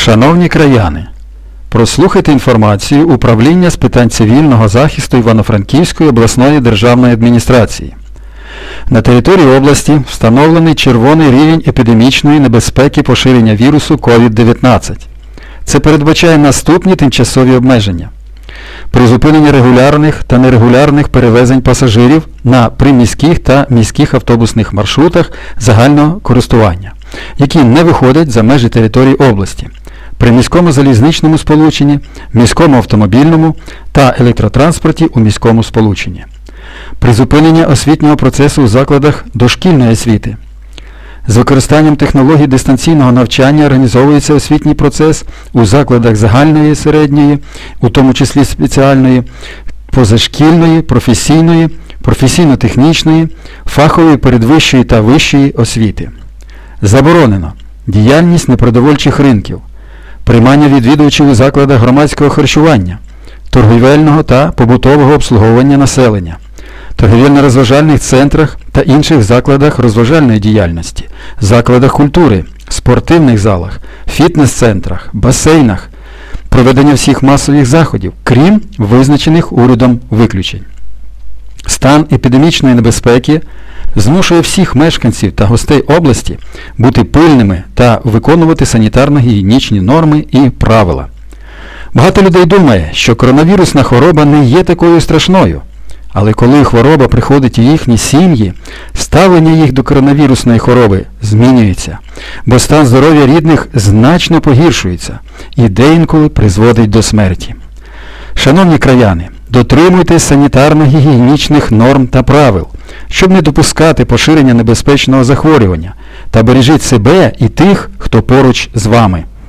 Шановні краяни, прослухайте інформацію Управління з питань цивільного захисту Івано-Франківської обласної державної адміністрації. На території області встановлений червоний рівень епідемічної небезпеки поширення вірусу COVID-19. Це передбачає наступні тимчасові обмеження. Призупинення регулярних та нерегулярних перевезень пасажирів на приміських та міських автобусних маршрутах загального користування, які не виходять за межі території області, при міському залізничному сполученні, міському автомобільному та електротранспорті у міському сполученні. Призупинення освітнього процесу у закладах дошкільної освіти. З використанням технологій дистанційного навчання організовується освітній процес у закладах загальної середньої, у тому числі спеціальної, позашкільної, професійної, професійно-технічної, фахової передвищої та вищої освіти. Заборонено діяльність непродовольчих ринків, приймання відвідувачів у закладах громадського харчування, торгівельного та побутового обслуговування населення, торгівельно-розважальних центрах та інших закладах розважальної діяльності, закладах культури, спортивних залах, фітнес-центрах, басейнах, проведення всіх масових заходів, крім визначених урядом виключень. Стан епідемічної небезпеки змушує всіх мешканців та гостей області бути пильними та виконувати санітарно-гігієнічні норми і правила. Багато людей думає, що коронавірусна хвороба не є такою страшною. Але коли хвороба приходить у їхні сім'ї, ставлення їх до коронавірусної хвороби змінюється, бо стан здоров'я рідних значно погіршується і деінколи призводить до смерті. Шановні краяни, дотримуйтесь санітарно-гігієнічних норм та правил, щоб не допускати поширення небезпечного захворювання, та бережіть себе і тих, хто поруч з вами.